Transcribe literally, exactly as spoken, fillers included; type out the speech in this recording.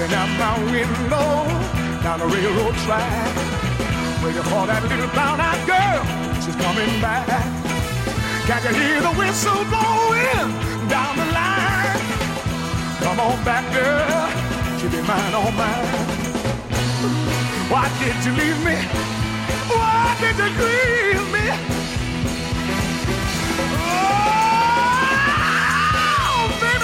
looking out my window down the railroad track, waiting for that little brown-eyed girl. She's coming back. Can you hear the whistle blowing down the line? Come on back, girl. She'll be mine, all mine. Why did you leave me